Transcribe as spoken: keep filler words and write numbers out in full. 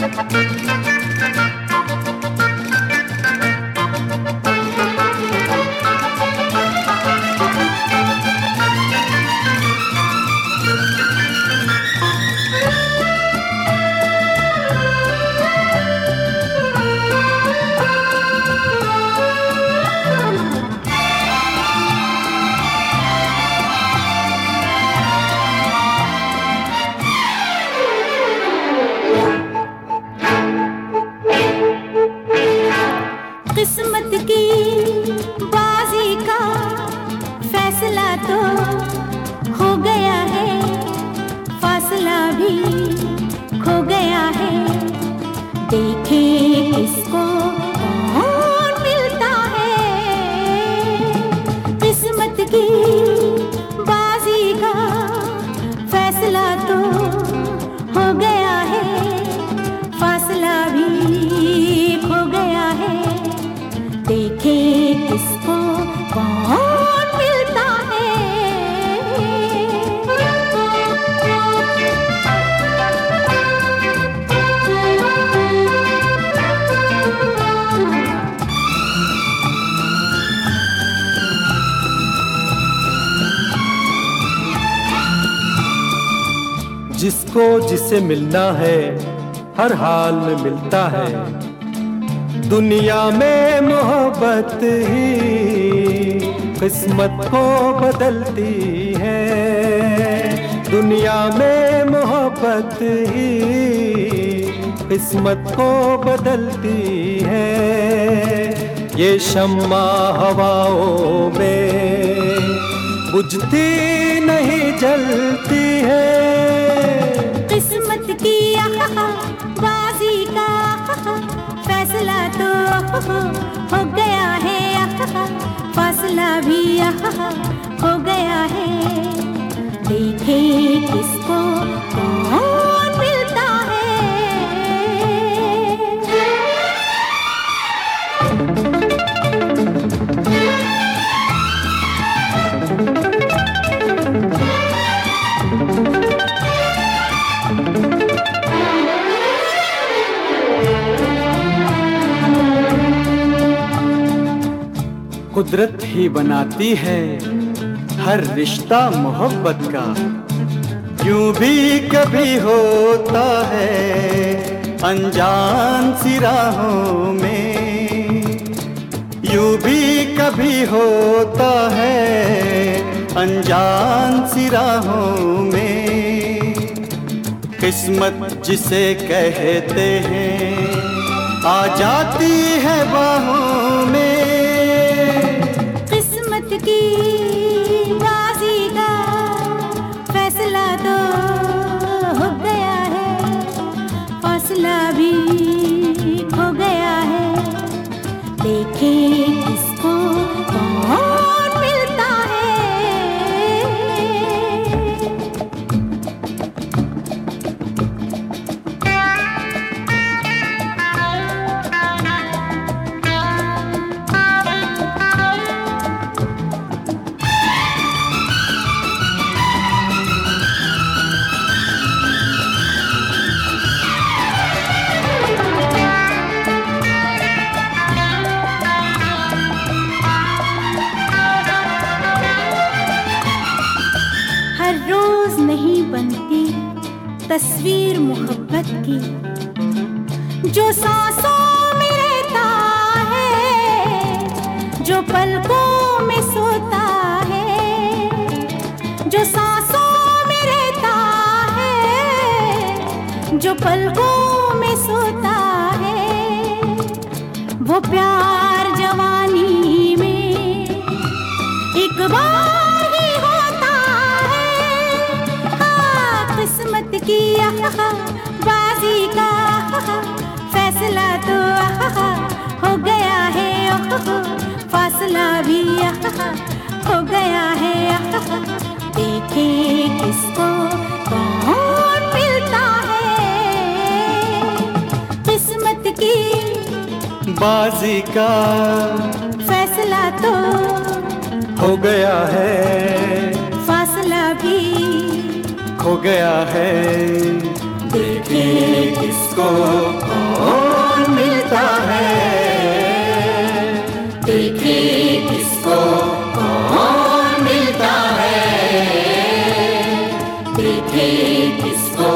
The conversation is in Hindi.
किस्मत की बाजी का फैसला तो हो गया है, फासला भी खो गया है। देखे किसको कौन मिलता है। किस्मत की बाजी का फैसला तो हो गया है, फासला भी खो गया है। देखे किसको कौन मिलता है। जिसको जिसे मिलना है हर हाल में मिलता है। दुनिया में मोहब्बत ही किस्मत को बदलती है। दुनिया में मोहब्बत ही किस्मत को बदलती है। ये शम्मा हवाओं में बुझती नहीं जलती है। किस्मत की बाजी का फैसला तो हो गया है, फासला भी हो गया है। देखे किसको कौन मिलता है। कुदरत ही बनाती है हर रिश्ता मोहब्बत का। यूं भी कभी होता है अनजान सी राहों में। यूं भी कभी होता है अनजान सी राहों में। किस्मत जिसे कहते हैं आ जाती है बाहों में। की बाजी का फैसला तो हो गया है, फासला भी खो गया है। देखे किसको कौन मिलता है। हर रोज नहीं बनती तस्वीर मोहब्बत की, जो सांसों में रहता है, जो पलकों में सोता है। जो सांसों में रहता है, जो पलकों में सोता है। वो प्यार जवानी में एक बार ही होता है। हाँ, किस्मत की बाजी का फैसला तो हो गया है, फासला भी हो गया है। देखे किसको कौन मिलता है। किस्मत की बाजी का फैसला तो हो गया है, फासला भी खो गया है। देखे किसको कौन मिलता है, देखे किसको कौन मिलता है, देखे किसको